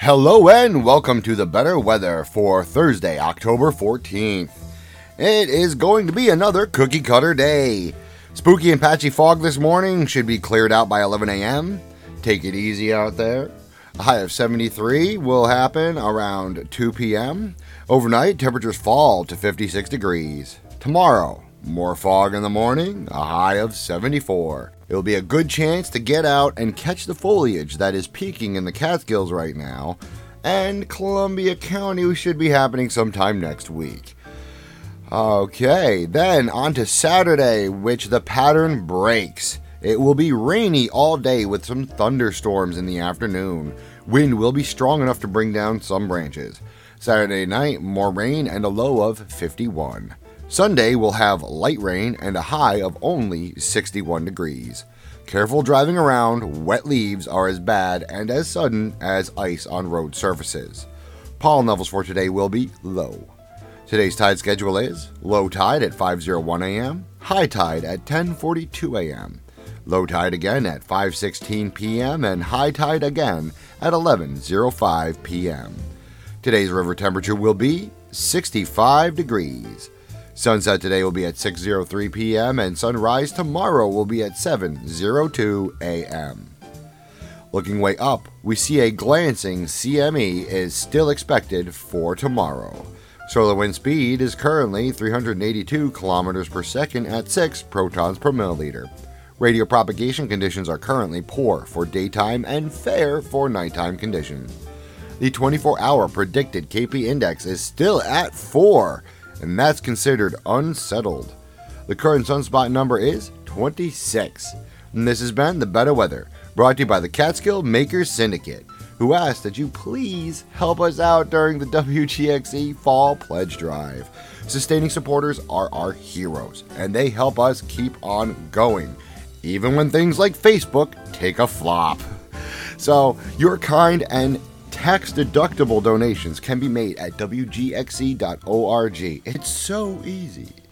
Hello and welcome to the better weather for Thursday, October 14th. It is going to be another cookie cutter day. Spooky and patchy fog this morning should be cleared out by 11 a.m. Take it easy out there. A high of 73 will happen around 2 p.m. Overnight, temperatures fall to 56 degrees. Tomorrow, more fog in the morning, a high of 74. It will be a good chance to get out and catch the foliage that is peaking in the Catskills right now, and Columbia County should be happening sometime next week. Okay, then on to Saturday, which the pattern breaks. It will be rainy all day with some thunderstorms in the afternoon. Wind will be strong enough to bring down some branches. Saturday night, more rain and a low of 51. Sunday will have light rain and a high of only 61 degrees. Careful driving around, wet leaves are as bad and as sudden as ice on road surfaces. Pollen levels for today will be low. Today's tide schedule is low tide at 5:01 a.m., high tide at 10:42 a.m., low tide again at 5:16 p.m., and high tide again at 11:05 p.m. Today's river temperature will be 65 degrees. Sunset today will be at 6:03 p.m. and sunrise tomorrow will be at 7:02 a.m. Looking way up, we see a glancing CME is still expected for tomorrow. Solar wind speed is currently 382 kilometers per second at 6 protons per milliliter. Radio propagation conditions are currently poor for daytime and fair for nighttime conditions. The 24-hour predicted KP index is still at 4. And that's considered unsettled. The current sunspot number is 26. And this has been The Better Weather, brought to you by the Catskill Makers Syndicate, who asked that you please help us out during the WGXE Fall Pledge Drive. Sustaining supporters are our heroes, and they help us keep on going, even when things like Facebook take a flop. So, your kind and tax-deductible donations can be made at WGXE.org. It's so easy.